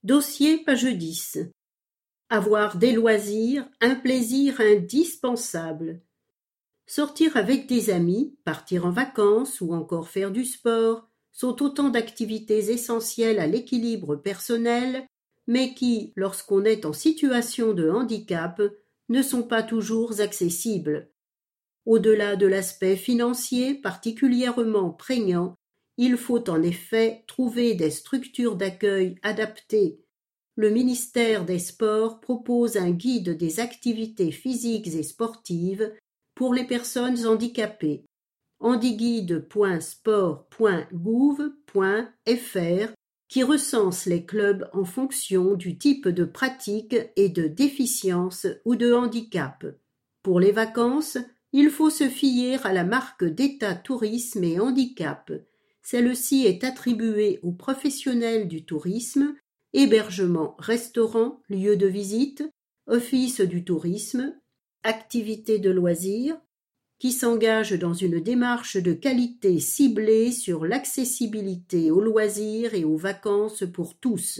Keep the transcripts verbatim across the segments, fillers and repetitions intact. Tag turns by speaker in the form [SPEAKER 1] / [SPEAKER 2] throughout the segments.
[SPEAKER 1] Dossier page dix. Avoir des loisirs, un plaisir indispensable. Sortir avec des amis, partir en vacances ou encore faire du sport sont autant d'activités essentielles à l'équilibre personnel, mais qui, lorsqu'on est en situation de handicap, ne sont pas toujours accessibles. Au-delà de l'aspect financier particulièrement prégnant, il faut en effet trouver des structures d'accueil adaptées. Le ministère des Sports propose un guide des activités physiques et sportives pour les personnes handicapées. handiguide point sport point gouv point f r qui recense les clubs en fonction du type de pratique et de déficience ou de handicap. Pour les vacances, il faut se fier à la marque d'État Tourisme et Handicap. Celle-ci est attribuée aux professionnels du tourisme, hébergement, restaurant, lieu de visite, office du tourisme, activités de loisirs, qui s'engagent dans une démarche de qualité ciblée sur l'accessibilité aux loisirs et aux vacances pour tous.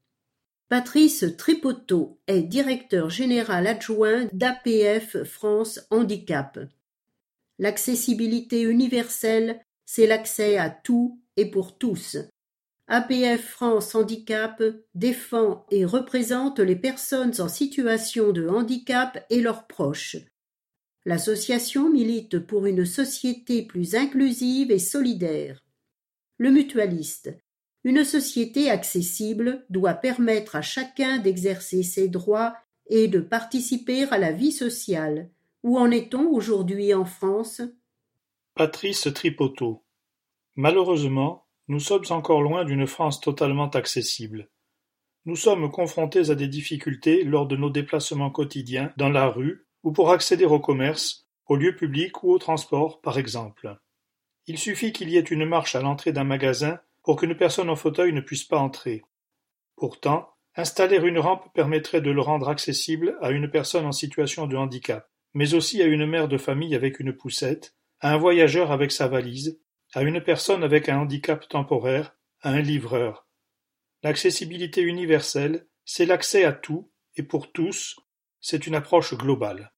[SPEAKER 1] Patrice Tripoteau est directeur général adjoint d'A P F France Handicap. L'accessibilité universelle, c'est l'accès à tout et pour tous. A P F France Handicap défend et représente les personnes en situation de handicap et leurs proches. L'association milite pour une société plus inclusive et solidaire. Le mutualiste. Une société accessible doit permettre à chacun d'exercer ses droits et de participer à la vie sociale. Où en est-on aujourd'hui en France ?
[SPEAKER 2] Patrice Tripoteau. Malheureusement, nous sommes encore loin d'une France totalement accessible. Nous sommes confrontés à des difficultés lors de nos déplacements quotidiens dans la rue ou pour accéder au commerce, aux lieux publics ou au transport, par exemple. Il suffit qu'il y ait une marche à l'entrée d'un magasin pour qu'une personne en fauteuil ne puisse pas entrer. Pourtant, installer une rampe permettrait de le rendre accessible à une personne en situation de handicap, mais aussi à une mère de famille avec une poussette, à un voyageur avec sa valise, à une personne avec un handicap temporaire, à un livreur. L'accessibilité universelle, c'est l'accès à tout et pour tous, c'est une approche globale.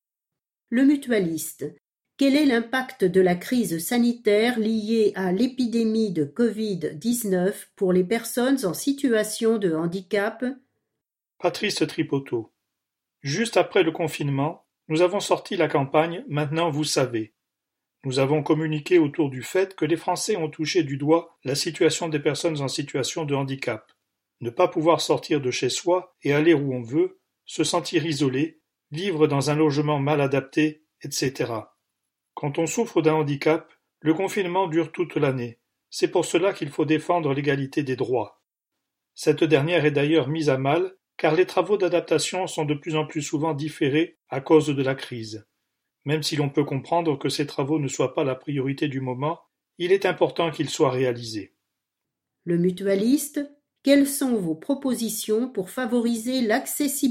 [SPEAKER 1] Le mutualiste. Quel est l'impact de la crise sanitaire liée à l'épidémie de covid dix-neuf pour les personnes en situation de handicap ?
[SPEAKER 2] Patrice Tripoteau. Juste après le confinement, nous avons sorti la campagne « Maintenant vous savez ». Nous avons communiqué autour du fait que les Français ont touché du doigt la situation des personnes en situation de handicap. Ne pas pouvoir sortir de chez soi et aller où on veut, se sentir isolé, vivre dans un logement mal adapté, et cetera. Quand on souffre d'un handicap, le confinement dure toute l'année. C'est pour cela qu'il faut défendre l'égalité des droits. Cette dernière est d'ailleurs mise à mal, car les travaux d'adaptation sont de plus en plus souvent différés à cause de la crise. Même si l'on peut comprendre que ces travaux ne soient pas la priorité du moment, il est important qu'ils soient réalisés.
[SPEAKER 1] Le mutualiste, quelles sont vos propositions pour favoriser l'accessibilité ?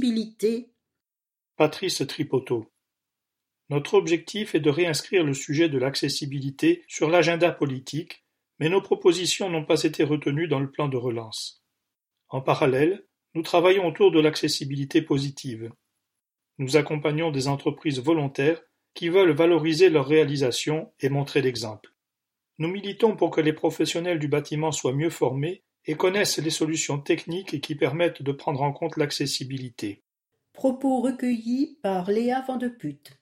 [SPEAKER 2] Patrice Tripoteau. Notre objectif est de réinscrire le sujet de l'accessibilité sur l'agenda politique, mais nos propositions n'ont pas été retenues dans le plan de relance. En parallèle, nous travaillons autour de l'accessibilité positive. Nous accompagnons des entreprises volontaires qui veulent valoriser leurs réalisations et montrer l'exemple. Nous militons pour que les professionnels du bâtiment soient mieux formés et connaissent les solutions techniques qui permettent de prendre en compte l'accessibilité.
[SPEAKER 1] Propos recueillis par Léa Vandeput.